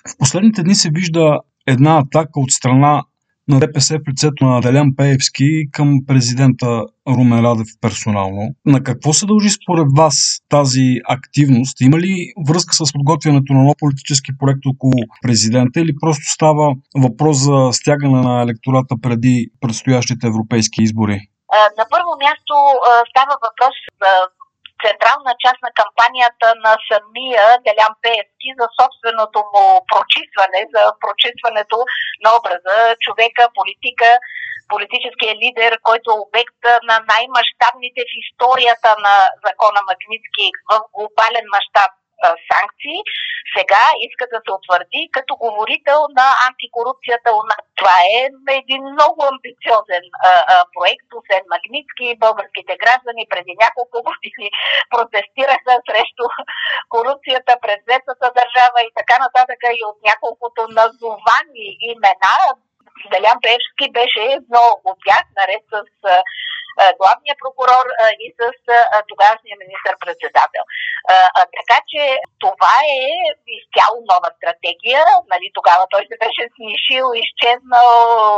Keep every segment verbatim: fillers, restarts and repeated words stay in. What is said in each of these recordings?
В последните дни се вижда една атака от страна на ДПС в лицето на Делян Пеевски към президента Румен Радев персонално. На какво се дължи според вас тази активност? Има ли връзка с подготвянето на нов политически проект около президента или просто става въпрос за стягане на електората преди предстоящите европейски избори? На първо място става въпрос за централна част на кампанията на самия Делян Пеевски за собственото му прочистване, за прочистването на образа човека, политика, политическия лидер, който е обект на най-мащабните в историята на закона Магнитски в глобален мащаб санкции, сега иска да се утвърди като говорител на антикорупцията у нас. Това е един много амбициозен а, а, проект. Освен Магнитски, българските граждани преди няколко години протестираха срещу корупцията през Светата държава и така нататък, и от няколкото назовани имена Делян Пеевски беше едно от тях, наред с главния прокурор и с тогавашния министър-председател. Така че това е изцяло нова стратегия. Нали, тогава той се беше снишил, изчезнал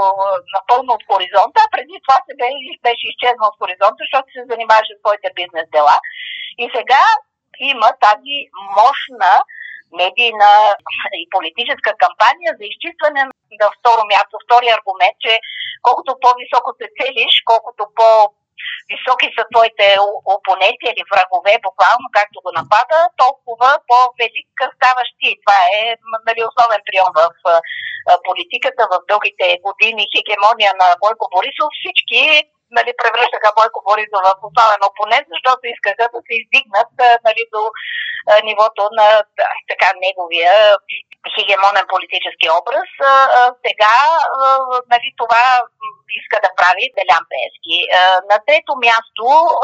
напълно от хоризонта, а преди това се беше изчезнал от хоризонта, защото се занимаваше с своите бизнес дела. И сега има тази мощна медийна и политическа кампания за изчистване на второ място. Втори аргумент, че колкото по-високо се целиш, колкото по-високи са твоите опоненти или врагове, буквално както го напада, толкова по-велик ставаш ти. Това е, нали, основен прием в политиката в дългите години, хегемония на Бойко Борисов. Всички, нали, превръщаха Бойко Борисов в основен опонент, защото искаха да се издигнат, нали, до нивото на така неговия хегемонен политически образ. Сега, нали, това иска да прави Делян Пеевски. На трето място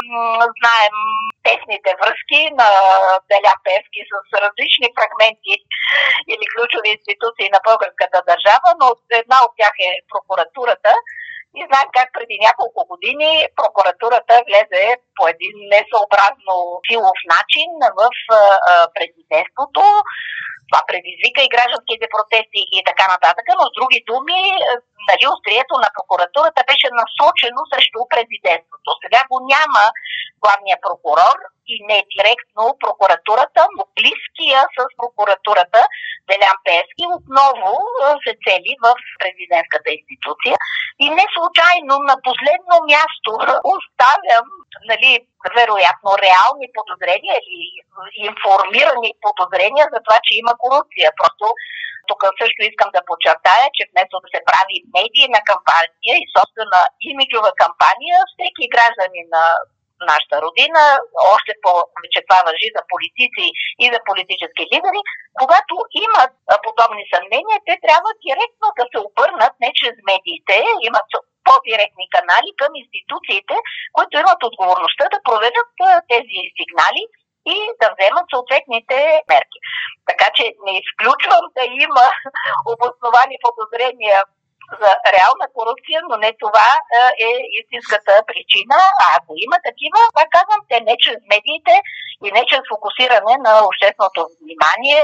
знаем тесните връзки на Делян Пеевски с различни фрагменти или ключови институции на българската държава, но една от тях е прокуратурата. И знаем как преди няколко години прокуратурата влезе по един несъобразно силов начин в президентството. Това предизвика и гражданските протести и така нататък, но с други думи, нали, острието на прокуратурата беше насочено срещу президентството. Сега го няма главния прокурор и не директно прокуратурата, но близкия с прокуратурата Делян Пеевски отново се цели в президентската институция. И не случайно на последно място оставям, нали, вероятно реални подозрения или информирани подозрения за това, че има корупция. Просто тук също искам да подчертая, че вместо да се прави медийна кампания и собствена имиджова кампания, всеки гражданин на нашата родина, още повече това важи за политици и за политически лидери, когато имат подобни съмнения, те трябва директно да се обърнат не чрез медиите, имат по-директни канали към институциите, които имат отговорността да проверят тези сигнали и да вземат съответните мерки. Така че не изключвам да има обосновани подозрения за реална корупция, но не това е истинската причина. А ако има такива, пак казвам, те не чрез медиите и не чрез фокусиране на общественото внимание,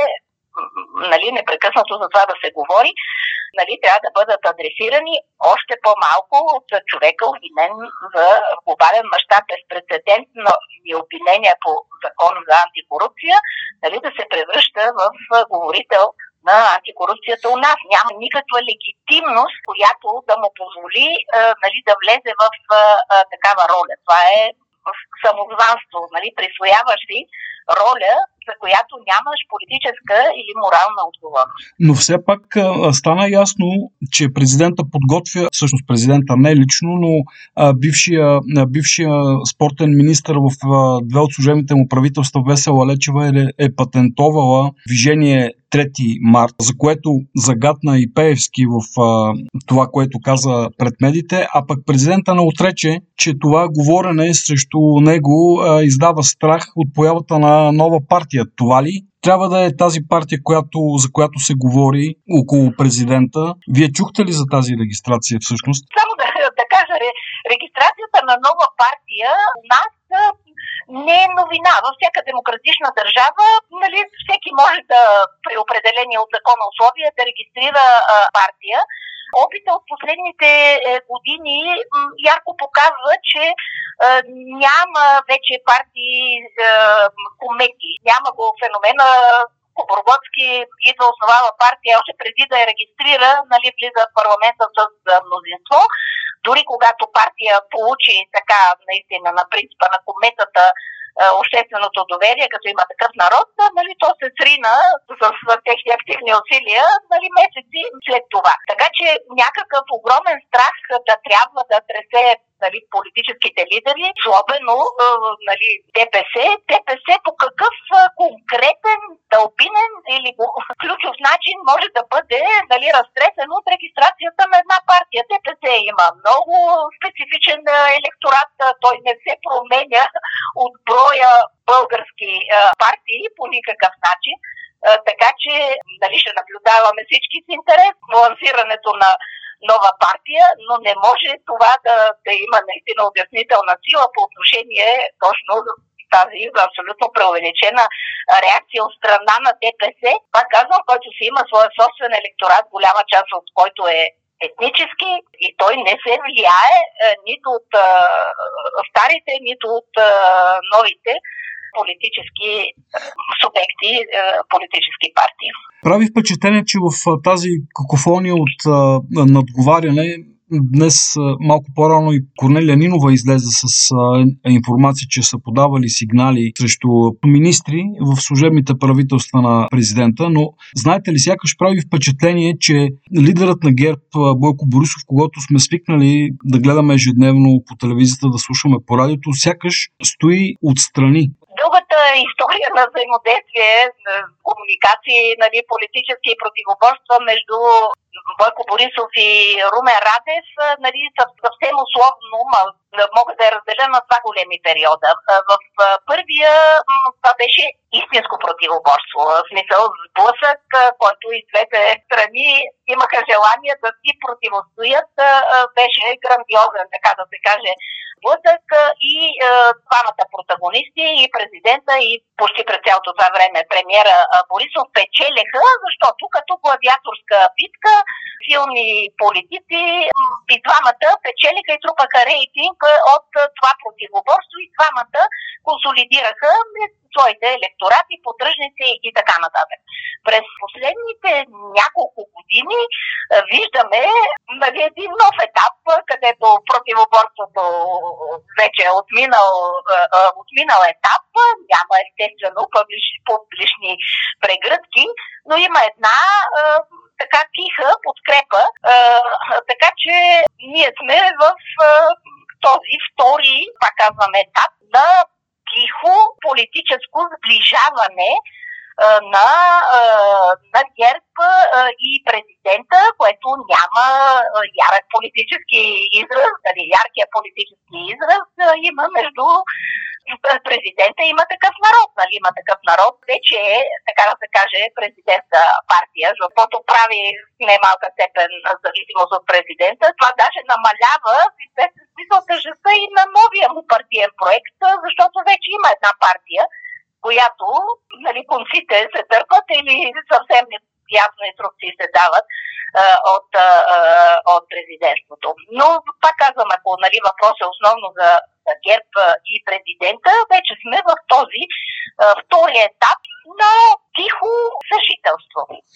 нали, непрекъснато за това да се говори, нали, трябва да бъдат адресирани още по-малко от човека, обвинен за глобален мащаб, безпрецедентно и обвинения по закон за антикорупция, нали, да се превръща в говорител на антикорупцията у нас. Няма никаква легитимност, която да му позволи, нали, да влезе в такава роля. Това е самозванство, нали, присвояваш си роля, за която нямаш политическа или морална отговорност. Но все пак стана ясно, че президента подготвя, всъщност президента не лично, но бившия, бившия спортен министър в две от служебните му правителства Весела Лечева е, е патентовала движение трети март, за което загатна и Пеевски в а, това, което каза пред медиите, а пък президента не отрече, че това говорене срещу него а, издава страх от появата на нова партия. Това ли трябва да е тази партия, която, за която се говори около президента? Вие чухте ли за тази регистрация всъщност? Само да, да кажа, регистрацията на нова партия у нас не е новина. Във всяка демократична държава, нали, всеки може да при определени от закона условия да регистрира а, партия. Опита от последните години ярко показва, че а, няма вече партии а, комети. Няма го феномена Кобурготски идва, основава партия, още преди да я регистрира, нали, влиза в парламента с мнозинство. Дори когато партия получи така, наистина, на принципа на кометата, общественото доверие, като има такъв народ, нали, то се срина с, с техни активни усилия, нали, месеци след това. Така че някакъв огромен страх да трябва да тресе, нали, политическите лидери, особено нали, ДПС. ДПС по какъв конкретен, дълбинен или ключов начин може да бъде, нали, разтресен от регистрацията на една партия. ДПС има много специфичен електорат, той не се променя от броя български партии по никакъв начин. Така че, нали, ще наблюдаваме всички с интерес лансирането на нова партия, но не може това да, да има наистина обяснителна сила по отношение точно тази абсолютно преувеличена реакция от страна на ДПС. Пак казвам, който си има своя собствен електорат, голяма част от който е етнически и той не се влияе е, нито от е, старите, нито от е, новите политически субекти, е, политически партии. Прави впечатление, че в тази какофония от а, надговаряне днес а, малко по-рано и Корнелия Нинова излезе с а, информация, че са подавали сигнали срещу министри в служебните правителства на президента, но знаете ли, сякаш прави впечатление, че лидерът на ГЕРБ Бойко Борисов, когато сме свикнали да гледаме ежедневно по телевизията, да слушаме по радиото, сякаш стои отстрани. Дългата история на взаимодействие, комуникации, нали, политически противоборства между Бойко Борисов и Румен Радев, нали, съвсем условно мога да я разделя на два големи периода. В първия това беше истинско противоборство, в смисъл сблъсък, който и двете страни имаха желание да си противостоят, беше грандиозен, така да се каже, сблъсък и е, двамата протагонисти, и президента, и почти през цялото това време премиера Борисов печелеха, защото като гладиаторска битка силни политици и двамата печелиха и трупаха рейтинг от това противоборство и двамата консолидираха своите електорати, поддръжници и така нататък. През последните няколко години виждаме, нали, един нов етап, където противоборството вече е отминал, отминал етап, няма естествено публични прегръдки, но има една така тиха подкрепа, така че ние сме в този втори, пак казвам, етап на тихо политическо сближаване на, на ГЕРБ и президента, което няма ярък политически израз, дали яркия политически израз има между президента и Има такъв народ, нали? Има такъв народ, вече е, така да се каже, президентска партия, защото прави в немалка степен зависимост от президента. Това даже намалява в известен смисъл тежестта и на новия му партиен проект, защото вече има една партия, която, нали, конците се търпат или съвсем ясно инструкции се дават а, от, а, от президентството. Но, пак казвам, ако, нали, въпрос е основно за ГЕРБ и президента, вече сме в този а, втори етап на тихо съжителство.